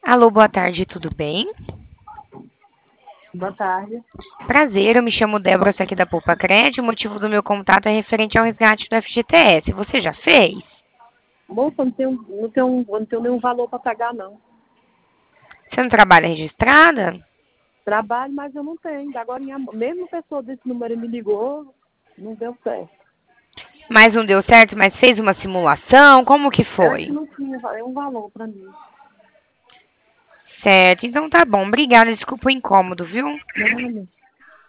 Alô, boa tarde, tudo bem? Boa tarde. Prazer, eu me chamo Débora, sou aqui da Poupa Crédito. O motivo do meu contato é referente ao resgate do FGTS. Você já fez? Moça, não tenho nenhum valor para pagar, não. Você não trabalha registrada? Trabalho, mas eu não tenho. Agora, mesmo pessoa desse número me ligou, não deu certo. Mas não deu certo, mas fez uma simulação? Como que É que foi? não tinha um valor para mim. Certo, então tá bom. Obrigada, desculpa o incômodo, viu? Não,